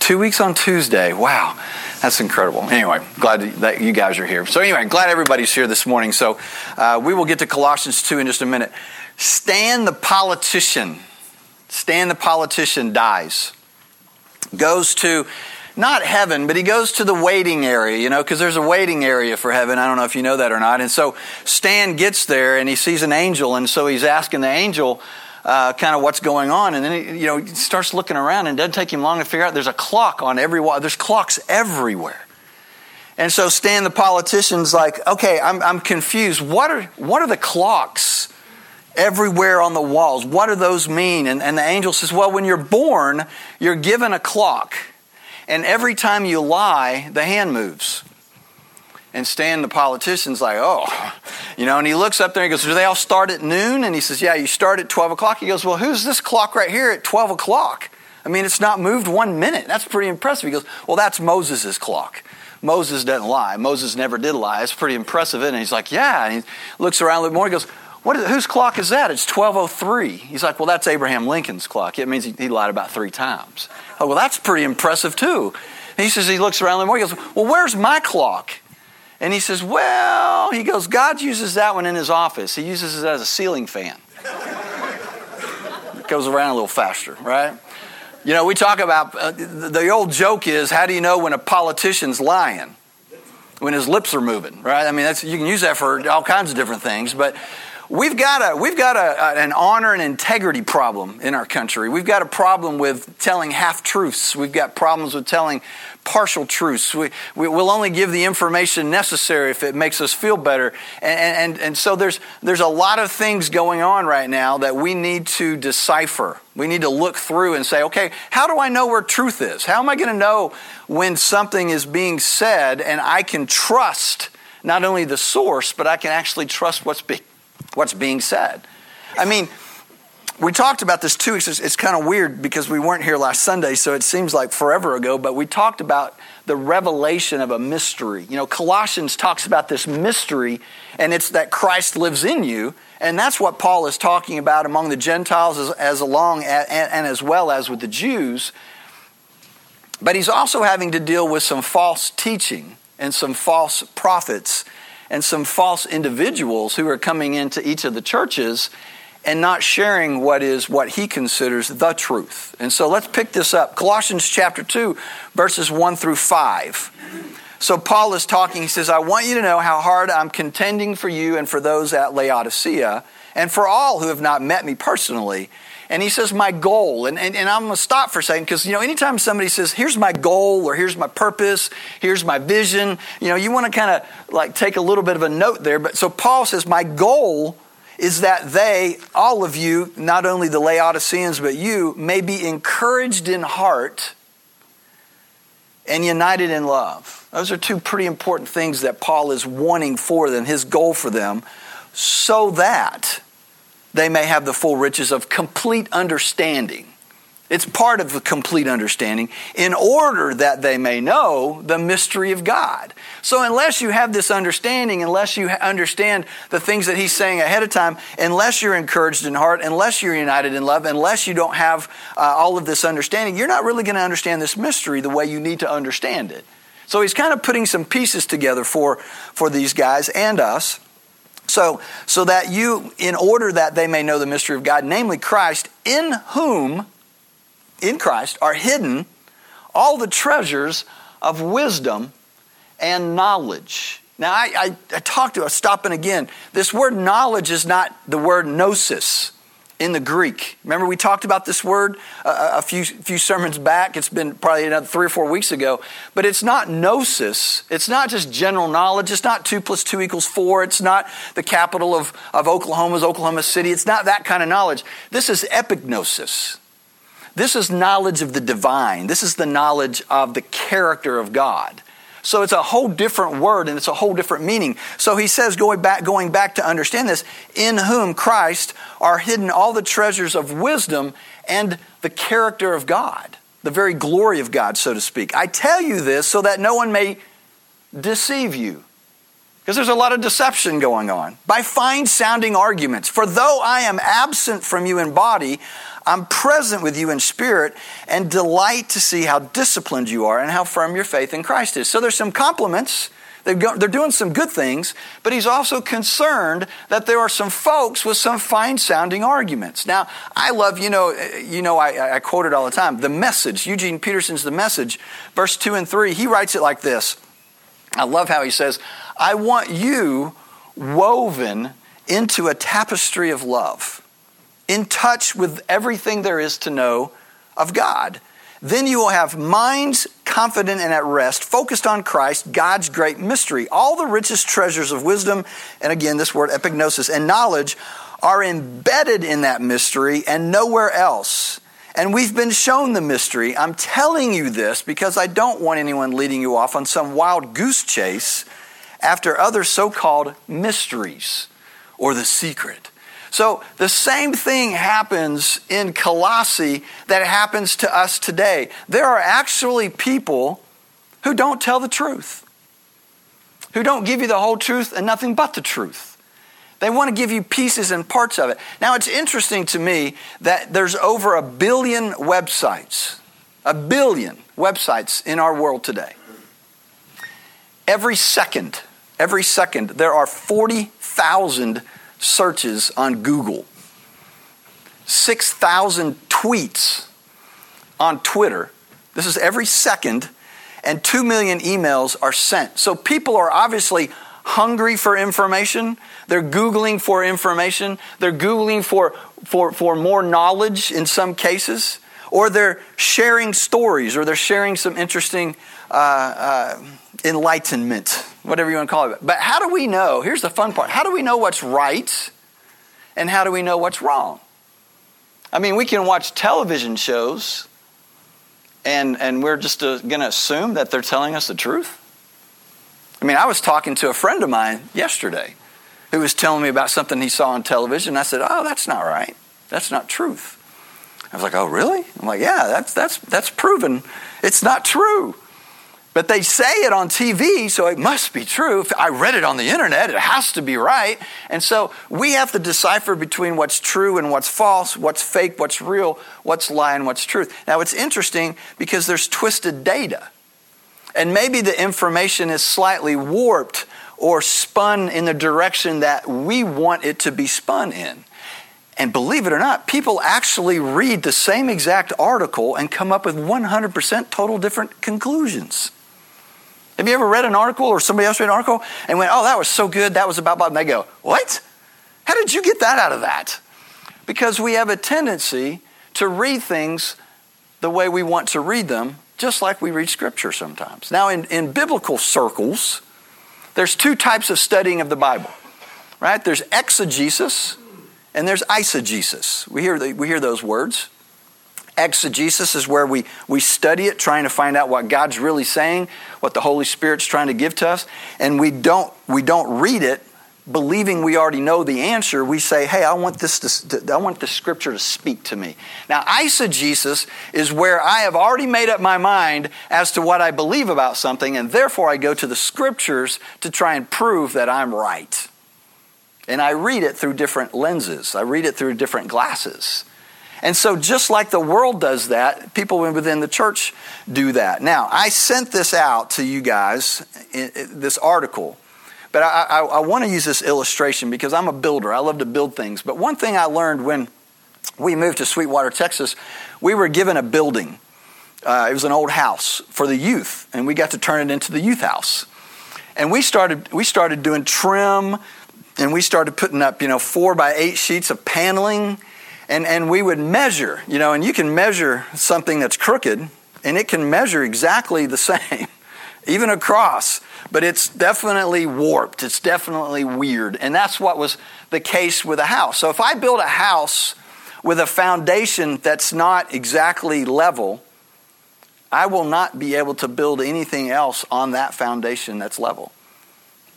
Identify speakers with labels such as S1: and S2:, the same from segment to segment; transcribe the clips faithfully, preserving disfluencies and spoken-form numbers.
S1: Two weeks on Tuesday. Wow, that's incredible. Anyway, glad that you guys are here. So anyway, glad everybody's here this morning. So uh, we will get to Colossians two in just a minute. Stan the politician, Stan the politician dies. Goes to, not heaven, but he goes to the waiting area, you know, because there's a waiting area for heaven. I don't know if you know that or not. And so Stan gets there and he sees an angel, and so he's asking the angel uh, kind of what's going on. And then, he, you know, he starts looking around, and it doesn't take him long to figure out there's a clock on every wall. There's clocks everywhere. And so Stan the politician's like, okay, I'm, I'm confused. What are, what are the clocks everywhere on the walls? What do those mean? And, and the angel says, well, when you're born, you're given a clock. And every time you lie, the hand moves. And Stan, the politician's like, oh, you know, and he looks up there and he goes, do they all start at noon? And he says, yeah, you start at twelve o'clock. He goes, well, who's this clock right here at twelve o'clock? I mean, it's not moved one minute. That's pretty impressive. He goes, well, that's Moses' clock. Moses doesn't lie. Moses never did lie. It's pretty impressive, isn't it? He's like, yeah. And he looks around a little more. He goes, What is, whose clock is that? It's twelve oh three. He's like, well, that's Abraham Lincoln's clock. It means he, he lied about three times. Oh, well, that's pretty impressive, too. And he says, he looks around a little more. He goes, well, where's my clock? And he says, well, he goes, God uses that one in his office. He uses it as a ceiling fan. It goes around a little faster, right? You know, we talk about, uh, the old joke is, how do you know when a politician's lying? When his lips are moving, right? I mean, that's, you can use that for all kinds of different things, but we've got a we've got a, an honor and integrity problem in our country. We've got a problem with telling half-truths. We've got problems with telling partial truths. We, we will only give the information necessary if it makes us feel better. And, and, and so there's there's a lot of things going on right now that we need to decipher. We need to look through and say, okay, how do I know where truth is? How am I going to know when something is being said and I can trust not only the source, but I can actually trust what's being what's being said? I mean, we talked about this two weeks. It's, it's kind of weird because we weren't here last Sunday, so it seems like forever ago, but we talked about the revelation of a mystery. You know, Colossians talks about this mystery, and it's that Christ lives in you, and that's what Paul is talking about among the Gentiles as, as along and, and as well as with the Jews. But he's also having to deal with some false teaching and some false prophets and some false individuals who are coming into each of the churches and not sharing what is what he considers the truth. And so let's pick this up. Colossians chapter two, verses one through five. So Paul is talking. He says, I want you to know how hard I'm contending for you and for those at Laodicea and for all who have not met me personally. And he says, my goal, and, and, and I'm going to stop for a second because, you know, anytime somebody says, here's my goal or here's my purpose, here's my vision, you know, you want to kind of like take a little bit of a note there. But so Paul says, my goal is that they, all of you, not only the Laodiceans, but you, may be encouraged in heart and united in love. Those are two pretty important things that Paul is wanting for them, his goal for them, so that they may have the full riches of complete understanding. It's part of the complete understanding in order that they may know the mystery of God. So unless you have this understanding, unless you understand the things that he's saying ahead of time, unless you're encouraged in heart, unless you're united in love, unless you don't have uh, all of this understanding, you're not really going to understand this mystery the way you need to understand it. So he's kind of putting some pieces together for, for these guys and us. So, so that you, in order that they may know the mystery of God, namely Christ, in whom, in Christ, are hidden all the treasures of wisdom and knowledge. Now, I, I, I talked to, I'm stopping again. This word knowledge is not the word gnosis in the Greek. Remember we talked about this word a, a few few sermons back. It's been probably another three or four weeks ago. But it's not gnosis. It's not just general knowledge. It's not two plus two equals four. It's not the capital of, of Oklahoma's Oklahoma City. It's not that kind of knowledge. This is epignosis. This is knowledge of the divine. This is the knowledge of the character of God. So it's a whole different word and it's a whole different meaning. So he says, going back, going back to understand this, in whom Christ are hidden all the treasures of wisdom and the character of God, the very glory of God, so to speak. I tell you this so that no one may deceive you. Because there's a lot of deception going on. By fine-sounding arguments. For though I am absent from you in body, I'm present with you in spirit and delight to see how disciplined you are and how firm your faith in Christ is. So there's some compliments. They're doing some good things, but he's also concerned that there are some folks with some fine-sounding arguments. Now, I love, you know, you know, I, I quote it all the time, The Message, Eugene Peterson's The Message, verse two and three, he writes it like this. I love how he says, I want you woven into a tapestry of love, in touch with everything there is to know of God. Then you will have minds confident and at rest, focused on Christ, God's great mystery. All the richest treasures of wisdom, and again, this word epignosis, and knowledge are embedded in that mystery and nowhere else. And we've been shown the mystery. I'm telling you this because I don't want anyone leading you off on some wild goose chase after other so-called mysteries or the secret. So the same thing happens in Colossae that happens to us today. There are actually people who don't tell the truth, who don't give you the whole truth and nothing but the truth. They want to give you pieces and parts of it. Now, it's interesting to me that there's over a billion websites, a billion websites in our world today. Every second, every second, there are forty thousand searches on Google, six thousand tweets on Twitter. This is every second, and two million emails are sent. So people are obviously hungry for information. They're Googling for information. They're Googling for, for, for more knowledge in some cases. Or they're sharing stories, or they're sharing some interesting uh, uh, enlightenment, whatever you want to call it. But how do we know? Here's the fun part. How do we know what's right and how do we know what's wrong? I mean, we can watch television shows and, and we're just uh, going to assume that they're telling us the truth. I mean, I was talking to a friend of mine yesterday who was telling me about something he saw on television. I said, oh, that's not right. That's not truth. I was like, oh, really? I'm like, yeah, that's that's that's proven. It's not true. But they say it on T V, so it must be true. If I read it on the internet, it has to be right. And so we have to decipher between what's true and what's false, what's fake, what's real, what's lie, and what's truth. Now, it's interesting because there's twisted data. And maybe the information is slightly warped or spun in the direction that we want it to be spun in. And believe it or not, people actually read the same exact article and come up with one hundred percent total different conclusions. Have you ever read an article or somebody else read an article and went, oh, that was so good, that was about, and they go, what? How did you get that out of that? Because we have a tendency to read things the way we want to read them, just like we read Scripture sometimes. Now, in, in biblical circles, there's two types of studying of the Bible, right? There's exegesis and there's eisegesis. We hear the, we hear those words. Exegesis is where we, we study it, trying to find out what God's really saying, what the Holy Spirit's trying to give to us, and we don't we don't read it believing we already know the answer. We say, hey, I want this to, I want this Scripture to speak to me. Now, eisegesis is where I have already made up my mind as to what I believe about something, and therefore I go to the Scriptures to try and prove that I'm right. And I read it through different lenses. I read it through different glasses. And so just like the world does that, people within the church do that. Now, I sent this out to you guys, this article. But I, I, I want to use this illustration because I'm a builder. I love to build things. But one thing I learned when we moved to Sweetwater, Texas, we were given a building. Uh, it was an old house for the youth, and we got to turn it into the youth house. And we started we started doing trim, and we started putting up, you know, four by eight sheets of paneling, and, and we would measure, you know, and you can measure something that's crooked, and it can measure exactly the same, even across. But it's definitely warped. It's definitely weird. And that's what was the case with a house. So if I build a house with a foundation that's not exactly level, I will not be able to build anything else on that foundation that's level.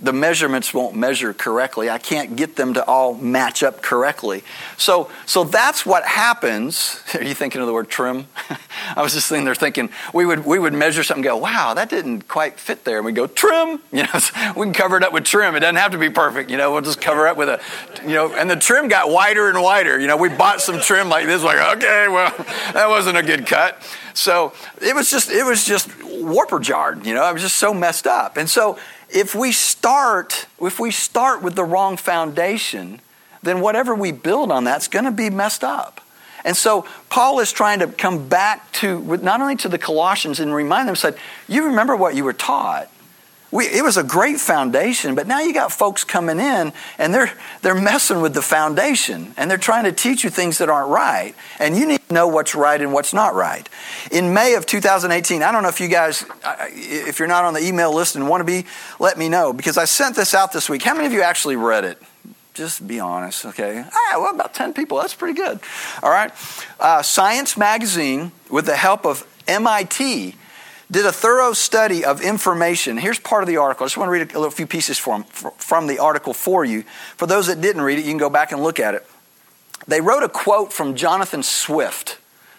S1: the measurements won't measure correctly. I can't get them to all match up correctly. So so that's what happens. Are you thinking of the word trim? I was just sitting there thinking, we would we would measure something and go, wow, that didn't quite fit there. And we go, trim. You know, we can cover it up with trim. It doesn't have to be perfect. You know, we'll just cover it up with a, you know, and the trim got wider and wider. You know, we bought some trim like this, like, okay, well, that wasn't a good cut. So it was just, it was just warper jarred. You know, I was just so messed up. And so if we start, if we start with the wrong foundation, then whatever we build on that's going to be messed up. And so Paul is trying to come back to, not only to the Colossians and remind them, said, you remember what you were taught. We, it was a great foundation, but now you got folks coming in and they're they're messing with the foundation and they're trying to teach you things that aren't right. And you need to know what's right and what's not right. In May of two thousand eighteen, I don't know if you guys, if you're not on the email list and want to be, let me know, because I sent this out this week. How many of you actually read it? Just be honest, okay? Ah, well, about ten people. That's pretty good. All right. Uh, Science Magazine, with the help of M I T, did a thorough study of information. Here's part of the article. I just want to read a, a few pieces from, from the article for you. For those that didn't read it, you can go back and look at it. They wrote a quote from Jonathan Swift.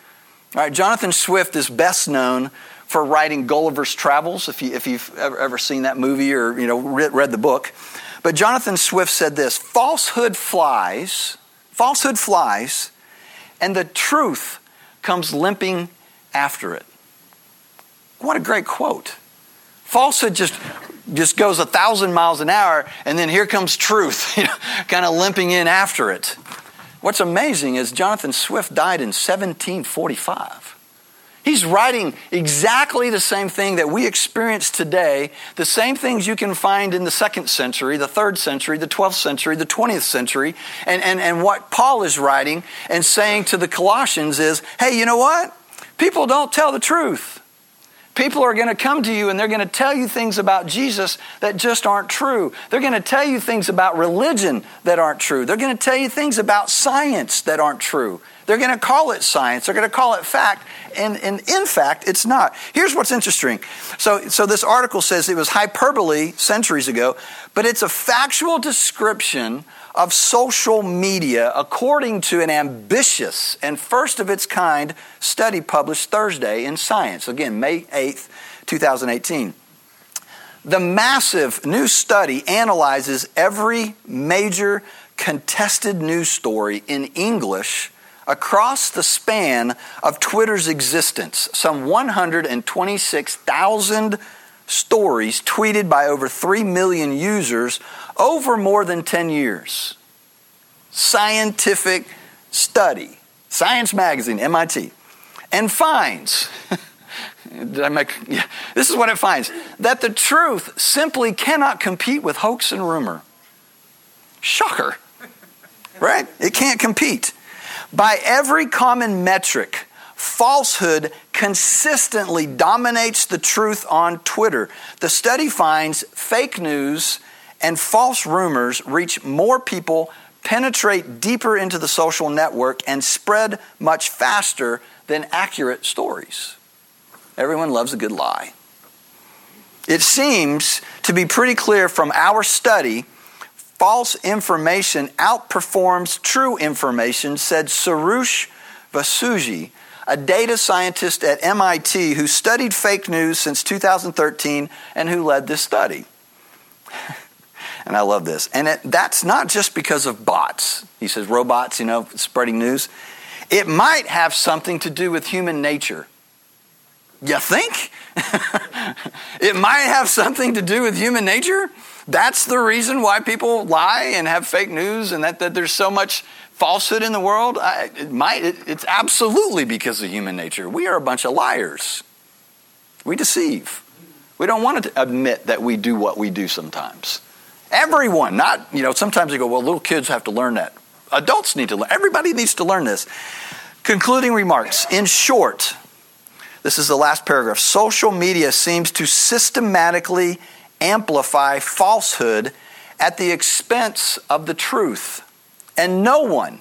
S1: All right, Jonathan Swift is best known for writing Gulliver's Travels, if, you, if you've ever, ever seen that movie or you know read, read the book. But Jonathan Swift said this, falsehood flies, falsehood flies, and the truth comes limping after it. What a great quote. Falsehood just, just goes a thousand miles an hour, and then here comes truth, you know, kind of limping in after it. What's amazing is Jonathan Swift died in seventeen forty-five. He's writing exactly the same thing that we experience today, the same things you can find in the second century, the third century, the twelfth century, the twentieth century. And, and, and what Paul is writing and saying to the Colossians is, hey, you know what? People don't tell the truth. People are going to come to you and they're going to tell you things about Jesus that just aren't true. They're going to tell you things about religion that aren't true. They're going to tell you things about science that aren't true. They're going to call it science. They're going to call it fact. And, and in fact, it's not. Here's what's interesting. So, so this article says it was hyperbole centuries ago, but it's a factual description of social media according to an ambitious and first of its kind study published Thursday in Science. Again, May eighth, twenty eighteen. The massive new study analyzes every major contested news story in English across the span of Twitter's existence. Some one hundred twenty-six thousand stories tweeted by over three million users over more than ten years. Scientific study. Science Magazine, M I T. And finds, did I make, yeah, this is what it finds, that the truth simply cannot compete with hoax and rumor. Shocker, right? It can't compete. By every common metric, falsehood consistently dominates the truth on Twitter. The study finds fake news and false rumors reach more people, penetrate deeper into the social network, and spread much faster than accurate stories. Everyone loves a good lie. It seems to be pretty clear from our study, false information outperforms true information, said Soroush Vasuji, a data scientist at M I T who studied fake news since two thousand thirteen and who led this study. And I love this. And it, that's not just because of bots. He says robots, you know, spreading news. It might have something to do with human nature. You think? It might have something to do with human nature? That's the reason why people lie and have fake news and that, that there's so much falsehood in the world? I, it might. It, it's absolutely because of human nature. We are a bunch of liars. We deceive. We don't want to admit that we do what we do sometimes. Everyone, not, you know, sometimes you go, well, little kids have to learn that. Adults need to learn. Everybody needs to learn this. Concluding remarks. In short, this is the last paragraph. Social media seems to systematically amplify falsehood at the expense of the truth. And no one,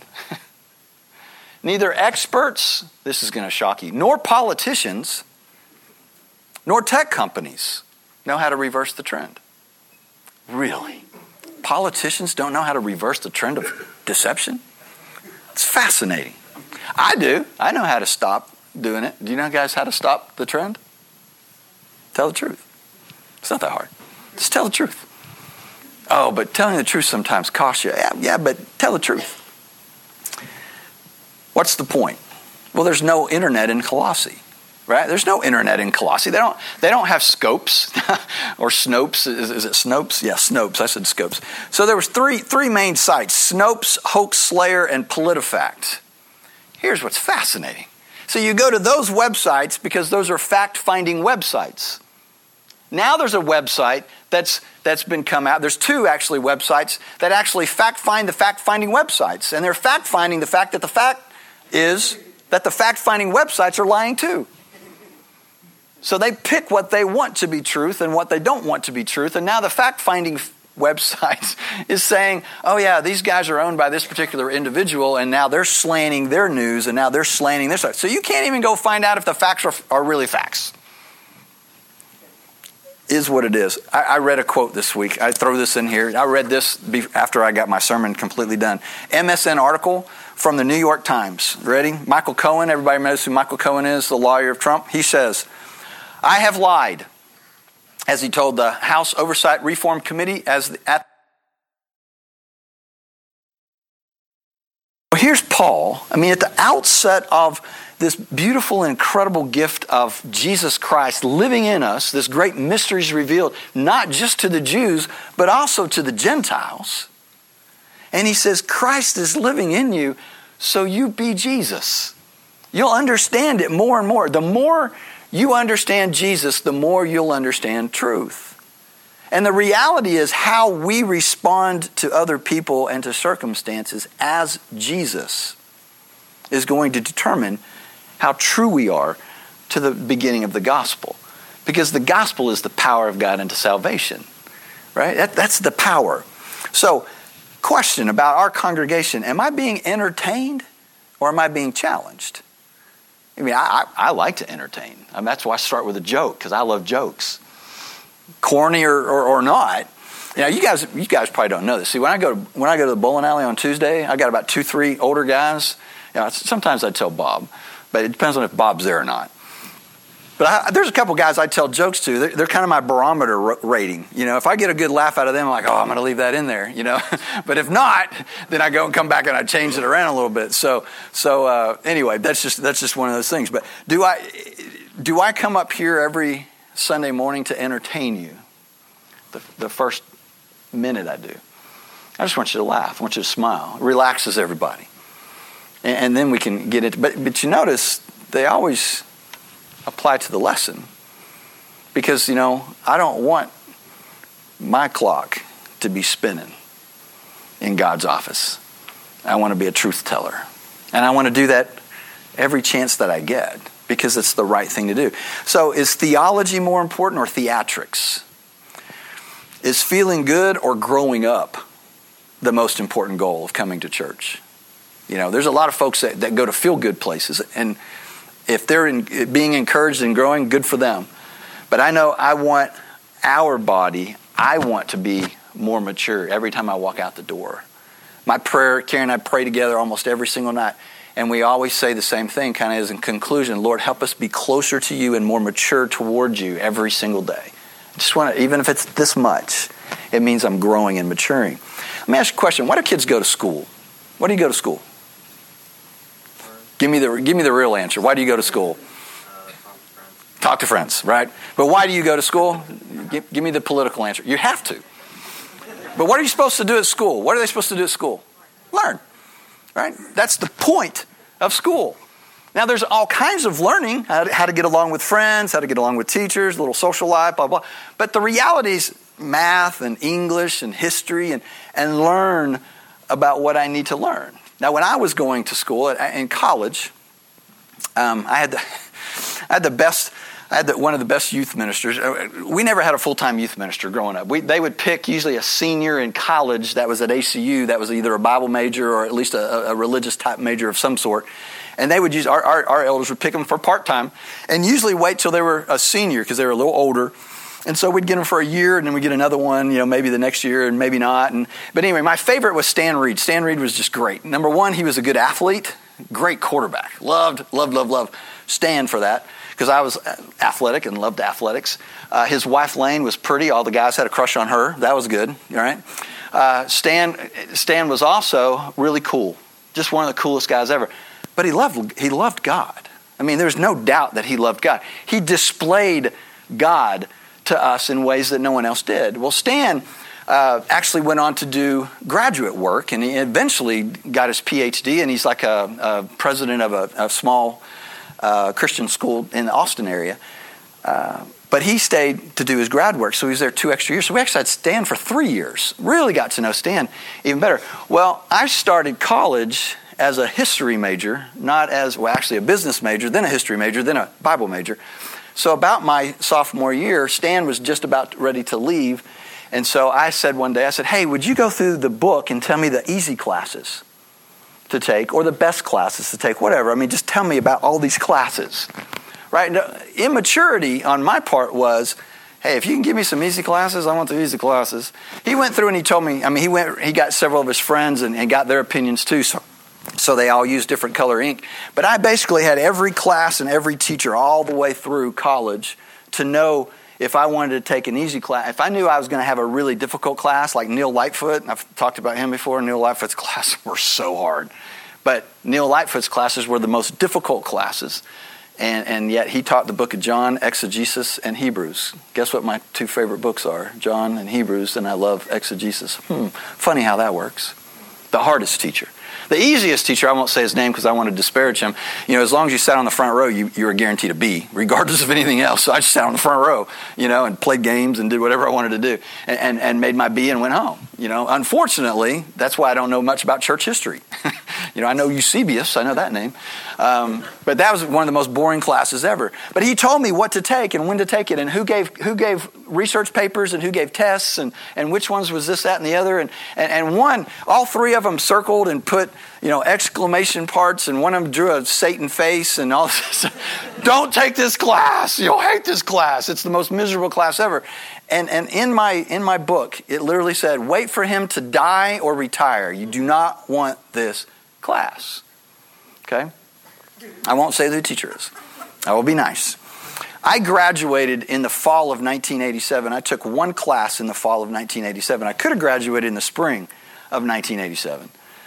S1: neither experts, this is going to shock you, nor politicians, nor tech companies know how to reverse the trend. Really? Politicians don't know how to reverse the trend of deception? It's fascinating. I do. I know how to stop doing it. Do you know guys how to stop the trend? Tell the truth. It's not that hard. Just tell the truth. Oh, but telling the truth sometimes costs you. Yeah, yeah, but tell the truth. What's the point? Well, there's no internet in Colossae, right? There's no internet in Colossae. They don't. They don't have Scopes or Snopes. Is, is it Snopes? Yeah, Snopes. I said Scopes. So there was three three main sites: Snopes, Hoax Slayer, and PolitiFact. Here's what's fascinating. So you go to those websites because those are fact-finding websites. Now there's a website that's that's been come out. There's two actually websites that actually fact-find the fact-finding websites, and they're fact-finding the fact that the fact is that the fact-finding websites are lying too. So they pick what they want to be truth and what they don't want to be truth. And now the fact-finding website is saying, oh yeah, these guys are owned by this particular individual, and now they're slanting their news, and now they're slanting their stuff. So you can't even go find out if the facts are, are really facts. Is what it is. I, I read a quote this week. I throw this in here. I read this be, after I got my sermon completely done. M S N article from the New York Times. Ready? Michael Cohen. Everybody knows who Michael Cohen is, the lawyer of Trump. He says, I have lied, as he told the House Oversight Reform Committee as the, at well, here's Paul. I mean, at the outset of this beautiful, incredible gift of Jesus Christ living in us, this great mystery is revealed, not just to the Jews, but also to the Gentiles. And he says, Christ is living in you, so you be Jesus. You'll understand it more and more. The more you understand Jesus, the more you'll understand truth. And the reality is how we respond to other people and to circumstances as Jesus is going to determine how true we are to the beginning of the gospel. Because the gospel is the power of God unto salvation. Right? That, that's the power. So, question about our congregation. Am I being entertained or am I being challenged? I mean, I, I, I like to entertain. I mean, that's why I start with a joke, because I love jokes. Corny or, or, or not. You know, you guys you guys probably don't know this. See, when I go to, when I go to the bowling alley on Tuesday, I got about two, three older guys. You know, sometimes I tell Bob, but it depends on if Bob's there or not. But I, there's a couple guys I tell jokes to. They're, they're kind of my barometer r- rating. You know, if I get a good laugh out of them, I'm like, oh, I'm going to leave that in there. You know, but if not, then I go and come back and I change it around a little bit. So, so uh, anyway, that's just that's just one of those things. But do I do I come up here every Sunday morning to entertain you? The, the first minute I do, I just want you to laugh. I want you to smile. It relaxes everybody, and, and then we can get it. But but you notice they always apply to the lesson, because you know I don't want my clock to be spinning in God's office. I want to be a truth teller, and I want to do that every chance that I get, because it's the right thing to do. So is theology more important or theatrics? Is feeling good or growing up the most important goal of coming to church? You know, there's a lot of folks that, that go to feel good places, and if they're in, being encouraged and growing, good for them. But I know I want our body, I want to be more mature every time I walk out the door. My prayer, Karen and I pray together almost every single night, and we always say the same thing, kind of as in conclusion, Lord, help us be closer to you and more mature towards you every single day. I just want to, even if it's this much, it means I'm growing and maturing. Let me ask you a question. Why do kids go to school? Why do you go to school? Give me the give me the real answer. Why do you go to school? Uh, talk to friends. Talk to friends, right? But why do you go to school? Give, give me the political answer. You have to. But what are you supposed to do at school? What are they supposed to do at school? Learn, right? That's the point of school. Now, there's all kinds of learning, how to, how to get along with friends, how to get along with teachers, a little social life, blah, blah. But the reality is math and English and history and, and learn about what I need to learn. Now, when I was going to school, in college, um, I had the, I had the best, I had the, one of the best youth ministers. We never had a full-time youth minister growing up. We, they would pick usually a senior in college that was at A C U, that was either a Bible major or at least a, a religious type major of some sort. And they would use, our, our, our elders would pick them for part-time and usually wait till they were a senior because they were a little older. And so we'd get them for a year, and then we'd get another one, you know, maybe the next year and maybe not. And But anyway, my favorite was Stan Reed. Stan Reed was just great. Number one, he was a good athlete, great quarterback. Loved, loved, loved, loved Stan for that, because I was athletic and loved athletics. Uh, his wife, Lane, was pretty. All the guys had a crush on her. That was good, all right? Uh, Stan, Stan was also really cool, just one of the coolest guys ever. But he loved, he loved God. I mean, there's no doubt that he loved God. He displayed God to us in ways that no one else did. Well, Stan uh, actually went on to do graduate work, and he eventually got his P H D, and he's like a, a president of a, a small uh, Christian school in the Austin area. Uh, but he stayed to do his grad work, so he was there two extra years. So we actually had Stan for three years. Really got to know Stan even better. Well, I started college as a history major, not as, well, actually a business major, then a history major, then a Bible major. So about my sophomore year, Stan was just about ready to leave. And so I said one day, I said, hey, would you go through the book and tell me the easy classes to take or the best classes to take, whatever. I mean, just tell me about all these classes, right? Now, immaturity on my part was, hey, if you can give me some easy classes, I want the easy classes. He went through and he told me, I mean, he went, he got several of his friends and, and got their opinions too. So So they all used different color ink. But I basically had every class and every teacher all the way through college to know if I wanted to take an easy class. If I knew I was going to have a really difficult class, like Neil Lightfoot, and I've talked about him before, Neil Lightfoot's classes were so hard. But Neil Lightfoot's classes were the most difficult classes. And, and yet he taught the book of John, exegesis, and Hebrews. Guess what my two favorite books are? John and Hebrews, and I love exegesis. Hmm, funny how that works. The hardest teacher. The easiest teacher, I won't say his name because I want to disparage him. You know, as long as you sat on the front row, you, you were guaranteed a B, regardless of anything else. So I just sat on the front row, you know, and played games and did whatever I wanted to do, and, and, and made my B and went home. You know, unfortunately, that's why I don't know much about church history. You know, I know Eusebius, I know that name. Um, but that was one of the most boring classes ever. But he told me what to take and when to take it and who gave who gave research papers and who gave tests and, and which ones was this, that, and the other. And, and, and one, all three of them circled and put, you know, exclamation parts, and one of them drew a Satan face and all this. Don't take this class. You'll hate this class. It's the most miserable class ever. And and in my in my book, it literally said, wait for him to die or retire. You do not want this class. Okay? I won't say who the teacher is. I will be nice. I graduated in the fall of nineteen eighty-seven. I took one class in the fall of nineteen eighty-seven. I could have graduated in the spring of nineteen eighty-seven.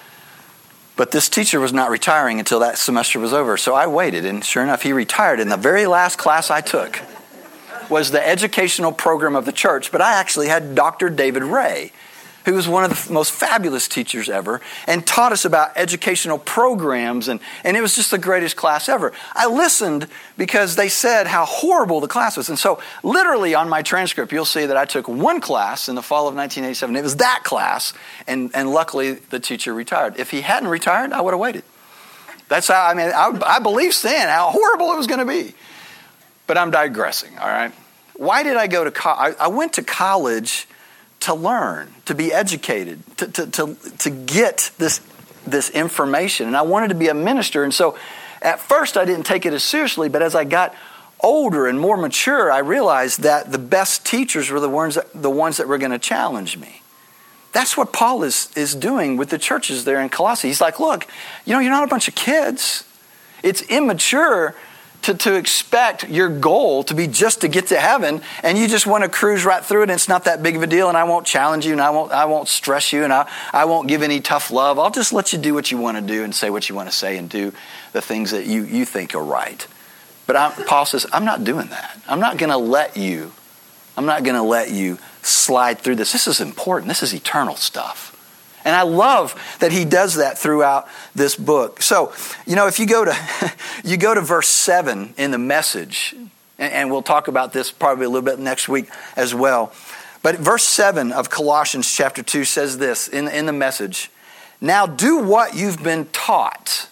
S1: But this teacher was not retiring until that semester was over. So I waited, and sure enough, he retired. And the very last class I took was the educational program of the church. But I actually had Doctor David Ray, who was one of the most fabulous teachers ever, and taught us about educational programs, and, and it was just the greatest class ever. I listened because they said how horrible the class was. And so literally on my transcript, you'll see that I took one class in the fall of nineteen eighty-seven. It was that class, and, and luckily the teacher retired. If he hadn't retired, I would have waited. That's how, I mean, I, I believe Stan, how horrible it was going to be. But I'm digressing, all right? Why did I go to college? I went to college to learn, to be educated, to, to, to, to get this, this information. And I wanted to be a minister. And so at first I didn't take it as seriously, but as I got older and more mature, I realized that the best teachers were the ones that, the ones that were going to challenge me. That's what Paul is, is doing with the churches there in Colossae. He's like, look, you know, you're not a bunch of kids. It's immature To, to expect your goal to be just to get to heaven, and you just want to cruise right through it, and it's not that big of a deal, and I won't challenge you, and I won't I won't stress you, and I, I won't give any tough love. I'll just let you do what you want to do and say what you want to say and do the things that you, you think are right. But I, Paul says, I'm not doing that. I'm not going to let you, I'm not going to let you slide through this. This is important. This is eternal stuff. And I love that he does that throughout this book. So, you know, if you go to you go to verse seven in the Message, and, and we'll talk about this probably a little bit next week as well. But verse seven of Colossians chapter two says this in, in the Message. Now do what you've been taught.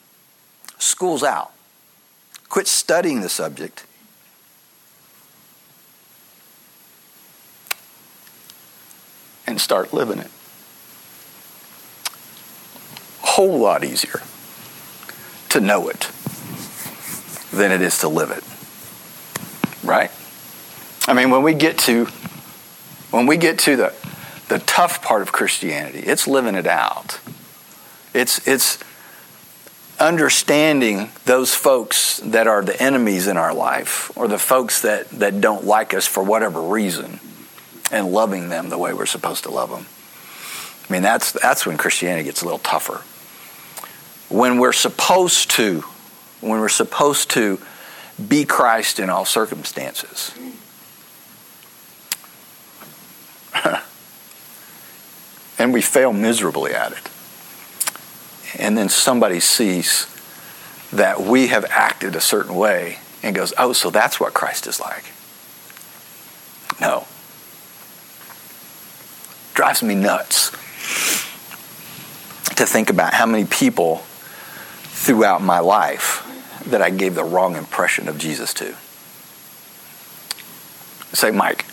S1: School's out. Quit studying the subject. And start living it. Whole lot easier to know it than it is to live it. Right? I mean, when we get to when we get to the the tough part of Christianity, it's living it out. It's it's understanding those folks that are the enemies in our life, or the folks that, that don't like us for whatever reason, and loving them the way we're supposed to love them. I mean, that's that's when Christianity gets a little tougher. When we're supposed to, when we're supposed to be Christ in all circumstances. And we fail miserably at it. And then somebody sees that we have acted a certain way and goes, oh, so that's what Christ is like. No. Drives me nuts to think about how many people throughout my life that I gave the wrong impression of Jesus to. Say, Mike,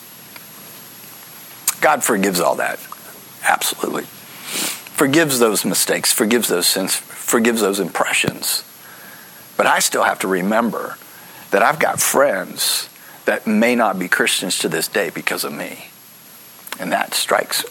S1: God forgives all that. Absolutely. Forgives those mistakes, forgives those sins, forgives those impressions. But I still have to remember that I've got friends that may not be Christians to this day because of me. And that strikes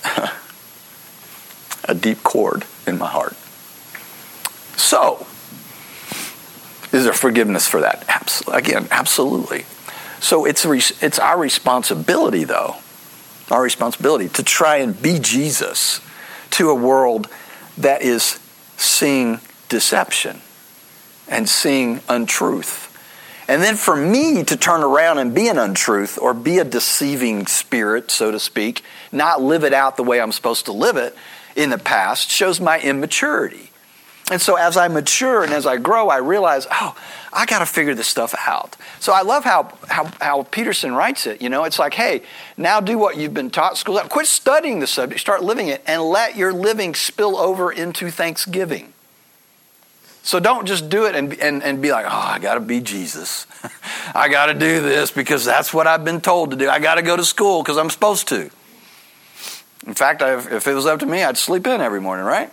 S1: a deep chord in my heart. So, is there forgiveness for that? Absolutely. Again, absolutely. So it's it's our responsibility, though, our responsibility to try and be Jesus to a world that is seeing deception and seeing untruth. And then for me to turn around and be an untruth or be a deceiving spirit, so to speak, not live it out the way I'm supposed to live it in the past, shows my immaturity. And so as I mature and as I grow, I realize, oh, I got to figure this stuff out. So I love how, how how Peterson writes it. You know, it's like, hey, now do what you've been taught school. Quit studying the subject, start living it, and let your living spill over into thanksgiving. So don't just do it and and, and be like, oh, I got to be Jesus. I got to do this because that's what I've been told to do. I got to go to school because I'm supposed to. In fact, I, if it was up to me, I'd sleep in every morning, right?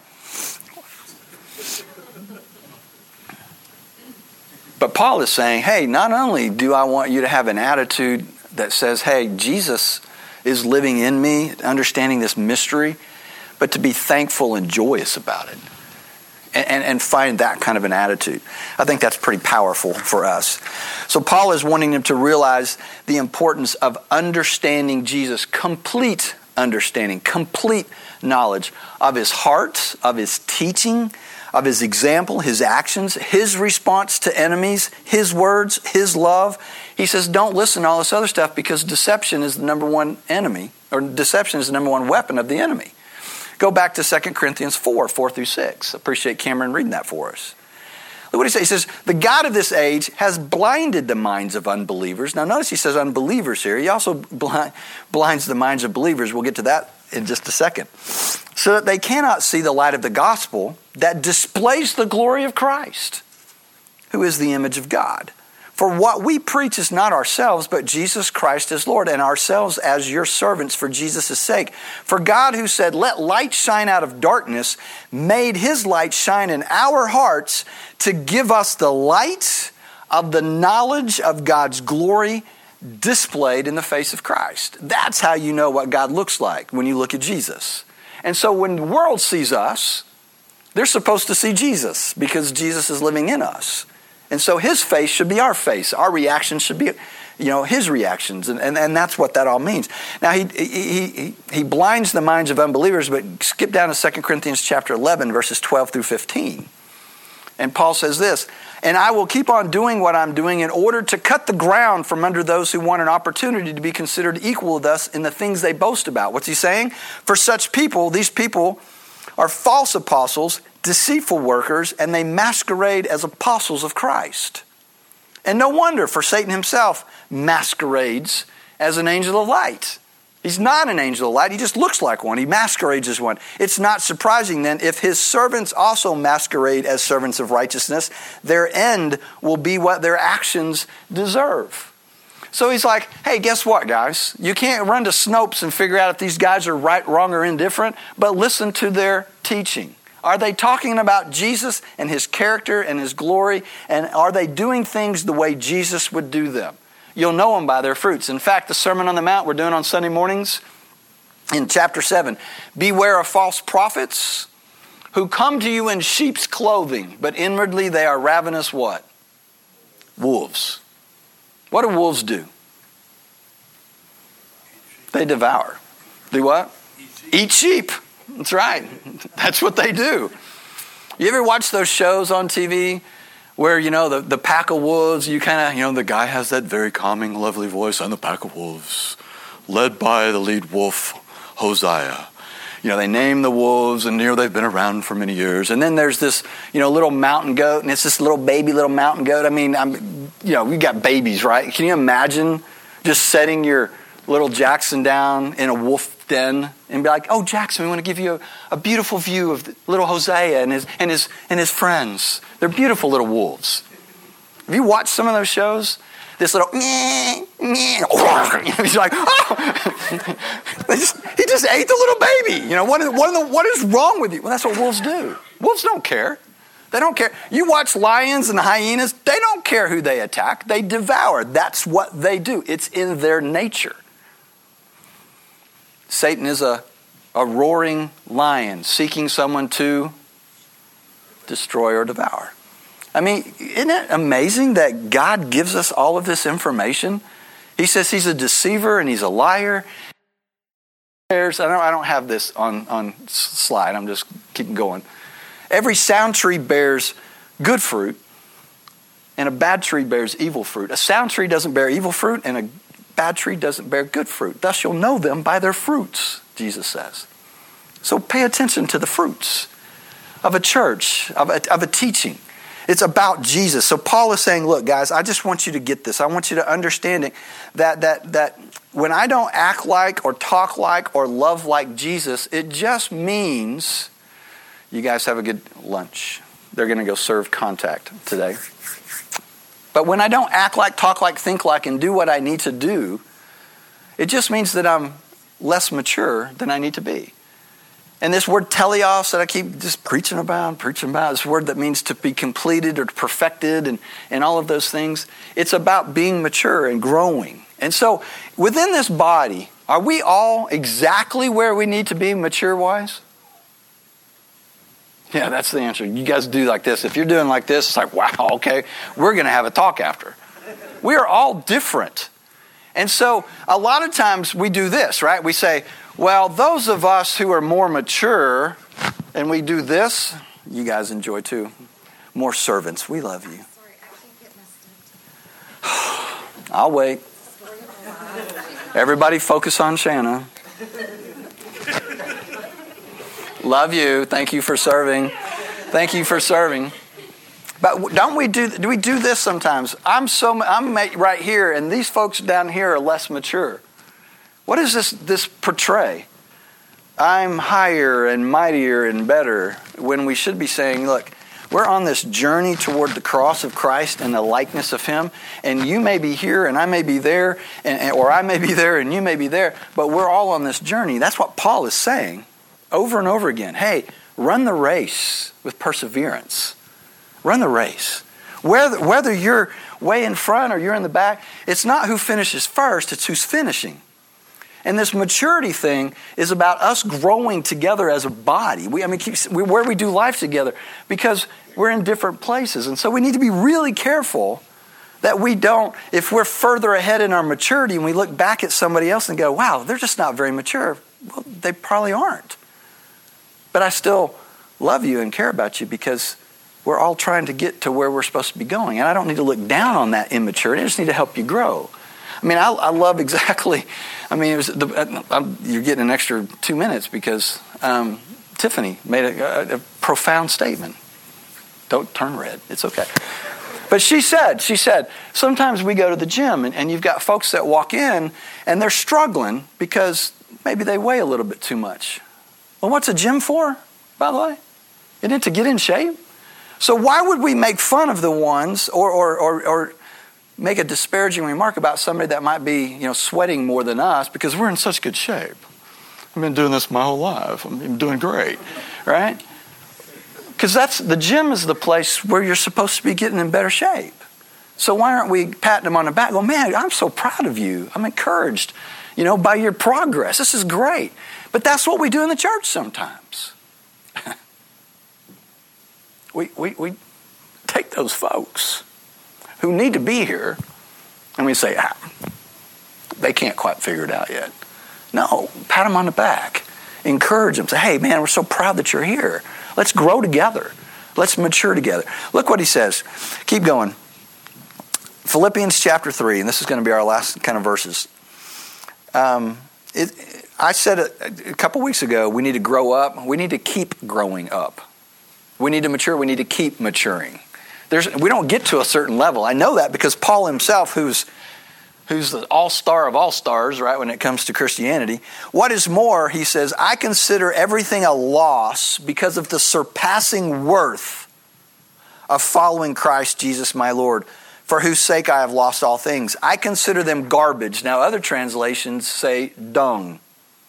S1: But Paul is saying, hey, not only do I want you to have an attitude that says, hey, Jesus is living in me, understanding this mystery, but to be thankful and joyous about it. And, and, and find that kind of an attitude. I think that's pretty powerful for us. So Paul is wanting them to realize the importance of understanding Jesus, complete understanding, complete knowledge of his heart, of his teaching, of his example, his actions, his response to enemies, his words, his love. He says, don't listen to all this other stuff because deception is the number one enemy, or deception is the number one weapon of the enemy. Go back to Second Corinthians four, four through six. Appreciate Cameron reading that for us. Look what he says. He says, the God of this age has blinded the minds of unbelievers. Now notice he says unbelievers here. He also blind, blinds the minds of believers. We'll get to that in just a second. So that they cannot see the light of the gospel that displays the glory of Christ, who is the image of God. For what we preach is not ourselves, but Jesus Christ as Lord, and ourselves as your servants for Jesus' sake. For God, who said, let light shine out of darkness, made his light shine in our hearts to give us the light of the knowledge of God's glory displayed in the face of Christ. That's how you know what God looks like when you look at Jesus. And so when the world sees us, they're supposed to see Jesus because Jesus is living in us. And so his face should be our face. Our reactions should be, you know, his reactions. And, and, and that's what that all means. Now, he, he, he, he blinds the minds of unbelievers, but skip down to Second Corinthians chapter eleven, verses twelve through fifteen. And Paul says this, and I will keep on doing what I'm doing in order to cut the ground from under those who want an opportunity to be considered equal with us in the things they boast about. What's he saying? For such people, these people are false apostles, deceitful workers, and they masquerade as apostles of Christ. And no wonder, for Satan himself masquerades as an angel of light. He's not an angel of light, he just looks like one. He masquerades as one. It's not surprising then if his servants also masquerade as servants of righteousness, their end will be what their actions deserve. So he's like, hey, guess what, guys? You can't run to Snopes and figure out if these guys are right, wrong, or indifferent, but listen to their teaching. Are they talking about Jesus and his character and his glory? And are they doing things the way Jesus would do them? you'll know them by their fruits. In fact, the Sermon on the Mount we're doing on Sunday mornings in chapter seven, beware of false prophets who come to you in sheep's clothing, but inwardly they are ravenous what? Wolves. What do wolves do? They devour. Do what? Eat sheep. That's right. That's what they do. You ever watch those shows on T V where, you know, the, the pack of wolves, you kind of, you know, the guy has that very calming, lovely voice, "I'm the pack of wolves, led by the lead wolf, Hosea." You know, they name the wolves, and, you know, they've been around for many years. And then there's this, you know, little mountain goat, and it's this little baby little mountain goat. I mean, I'm, you know, we got babies, right? Can you imagine just setting your little Jackson down in a wolf den and be like, "Oh, Jackson, we want to give you a, a beautiful view of the little Hosea and his and his and his friends. They're beautiful little wolves." Have you watched some of those shows? This little, meh, meh, he's like, "Oh!" just, he just ate the little baby. You know, what is, what, is, what is wrong with you? Well, that's what wolves do. Wolves don't care. They don't care. You watch lions and hyenas, they don't care who they attack. They devour. That's what they do. It's in their nature. Satan is a, a roaring lion seeking someone to destroy or devour. I mean, isn't it amazing that God gives us all of this information? He says he's a deceiver and he's a liar. I don't, I don't have this on, on slide. I'm just keeping going. Every sound tree bears good fruit, and a bad tree bears evil fruit. A sound tree doesn't bear evil fruit, and a bad tree doesn't bear good fruit. Thus you'll know them by their fruits, Jesus says. So pay attention to the fruits of a church, of a, of a teaching. It's about Jesus. So Paul is saying, look, guys, I just want you to get this. I want you to understand it, that that that when I don't act like or talk like or love like Jesus, it just means you guys have a good lunch. They're going to go serve contact today. But when I don't act like, talk like, think like, and do what I need to do, it just means that I'm less mature than I need to be. And this word teleos that I keep just preaching about, preaching about, this word that means to be completed or perfected and, and all of those things, it's about being mature and growing. And so within this body, are we all exactly where we need to be mature-wise? Yeah, that's the answer. You guys do like this. If you're doing like this, it's like, wow, okay, we're going to have a talk after. We are all different. And so a lot of times we do this, right? We say, well, those of us who are more mature, and we do this, you guys enjoy too. More servants. We love you.
S2: Sorry, I can't get my stuff.
S1: I'll wait. Everybody focus on Shanna. Love you. Thank you for serving. Thank you for serving. But don't we do, do we do this sometimes? I'm so, I'm right here, and these folks down here are less mature. What does this, this portray? I'm higher and mightier and better, when we should be saying, look, we're on this journey toward the cross of Christ and the likeness of Him, and you may be here and I may be there, and, or I may be there and you may be there, but we're all on this journey. That's what Paul is saying over and over again. Hey, run the race with perseverance. Run the race. Whether, whether you're way in front or you're in the back, it's not who finishes first, it's who's finishing. And this maturity thing is about us growing together as a body. We, I mean, keep, we, where we do life together, because we're in different places. And so we need to be really careful that we don't, if we're further ahead in our maturity and we look back at somebody else and go, wow, they're just not very mature. Well, they probably aren't. But I still love you and care about you because we're all trying to get to where we're supposed to be going. And I don't need to look down on that immaturity. I just need to help you grow. I mean, I, I love exactly, I mean, it was the, I'm, you're getting an extra two minutes because um, Tiffany made a, a, a profound statement. Don't turn red. It's okay. But she said, she said, sometimes we go to the gym and, and you've got folks that walk in and they're struggling because maybe they weigh a little bit too much. Well, what's a gym for, by the way? Isn't it to get in shape? So why would we make fun of the ones or or or, or make a disparaging remark about somebody that might be, you know, sweating more than us because we're in such good shape? I've been doing this my whole life. I'm doing great, right? Because that's the gym is the place where you're supposed to be getting in better shape. So why aren't we patting them on the back? Well, man, I'm so proud of you. I'm encouraged, you know, by your progress. This is great. But that's what we do in the church sometimes. we, we, we take those folks who need to be here and we say, ah, they can't quite figure it out yet. No, pat them on the back. Encourage them. Say, hey, man, we're so proud that you're here. Let's grow together. Let's mature together. Look what he says. Keep going. Philippians chapter three, and this is going to be our last kind of verses. Um, it, I said a, a couple weeks ago, we need to grow up. We need to keep growing up. We need to mature. We need to keep maturing. There's, we don't get to a certain level. I know that because Paul himself, who's who's the all-star of all-stars, right, when it comes to Christianity. What is more, he says, I consider everything a loss because of the surpassing worth of following Christ Jesus my Lord, for whose sake I have lost all things. I consider them garbage. Now, other translations say dung,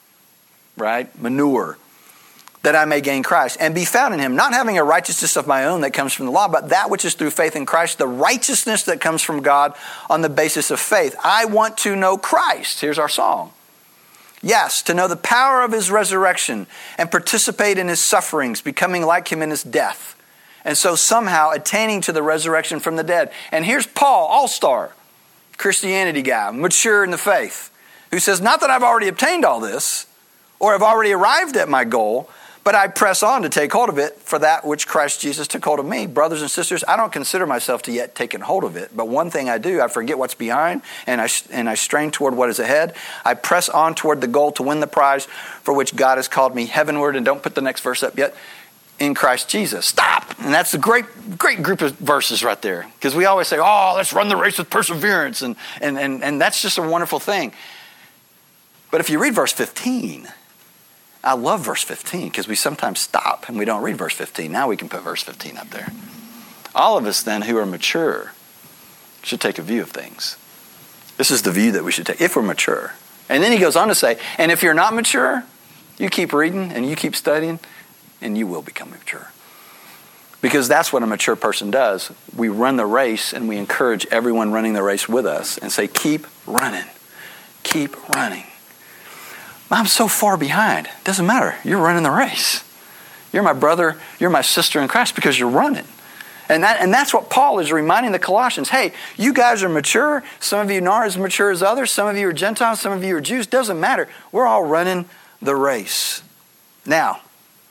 S1: right, manure, that I may gain Christ and be found in him, not having a righteousness of my own that comes from the law, but that which is through faith in Christ, the righteousness that comes from God on the basis of faith. I want to know Christ. Here's our song. Yes, to know the power of his resurrection and participate in his sufferings, becoming like him in his death, and so somehow attaining to the resurrection from the dead. And here's Paul, all-star, Christianity guy, mature in the faith, who says, not that I've already obtained all this or have already arrived at my goal, but I press on to take hold of it for that which Christ Jesus took hold of me. Brothers and sisters, I don't consider myself to yet taken hold of it. But one thing I do, I forget what's behind, and I and I strain toward what is ahead. I press on toward the goal to win the prize for which God has called me heavenward. And don't put the next verse up yet. In Christ Jesus. Stop. And that's a great, great group of verses right there. Because we always say, oh, let's run the race with perseverance. And, and, and, and that's just a wonderful thing. But if you read verse fifteen... I love verse fifteen because we sometimes stop and we don't read verse fifteen. Now we can put verse fifteen up there. All of us then who are mature should take a view of things. This is the view that we should take if we're mature. And then he goes on to say, and if you're not mature, you keep reading and you keep studying and you will become mature. Because that's what a mature person does. We run the race and we encourage everyone running the race with us and say, keep running, keep running. I'm so far behind. It doesn't matter. You're running the race. You're my brother. You're my sister in Christ because you're running. And that and that's what Paul is reminding the Colossians. Hey, you guys are mature. Some of you are not as mature as others. Some of you are Gentiles. Some of you are Jews. Doesn't matter. We're all running the race. Now,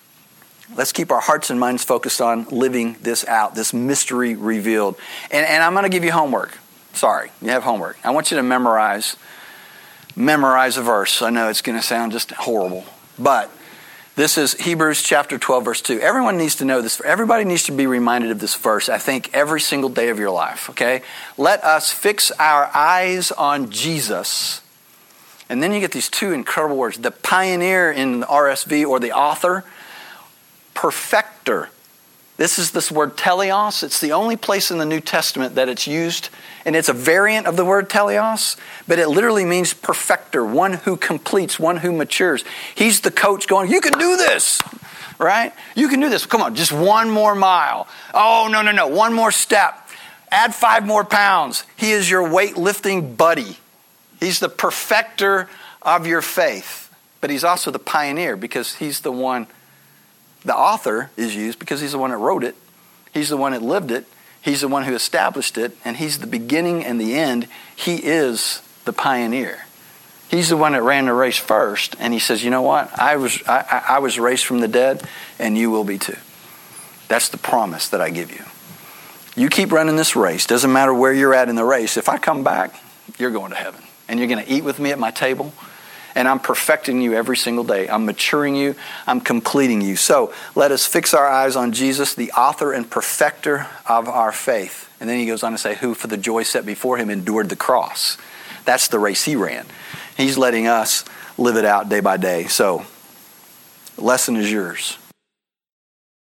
S1: let's keep our hearts and minds focused on living this out, this mystery revealed. And, and I'm going to give you homework. Sorry, you have homework. I want you to memorize Memorize a verse. I know it's going to sound just horrible, but this is Hebrews chapter twelve, verse two. Everyone needs to know this. Everybody needs to be reminded of this verse, I think, every single day of your life, okay? Let us fix our eyes on Jesus. And then you get these two incredible words. The pioneer in the R S V, or the author, perfecter. This is this word teleos. It's the only place in the New Testament that it's used, and it's a variant of the word teleos, but it literally means perfecter, one who completes, one who matures. He's the coach going, you can do this, right? You can do this. Come on, just one more mile. Oh, no, no, no, one more step. Add five more pounds. He is your weightlifting buddy. He's the perfecter of your faith, but he's also the pioneer because he's the one. The author is used because he's the one that wrote it. He's the one that lived it. He's the one who established it. And he's the beginning and the end. He is the pioneer. He's the one that ran the race first. And he says, you know what? I was I, I was raised from the dead, and you will be too. That's the promise that I give you. You keep running this race. Doesn't matter where you're at in the race. If I come back, you're going to heaven. And you're going to eat with me at my table. And I'm perfecting you every single day. I'm maturing you. I'm completing you. So let us fix our eyes on Jesus, the author and perfecter of our faith. And then he goes on to say, who for the joy set before him endured the cross. That's the race he ran. He's letting us live it out day by day. So, lesson is yours.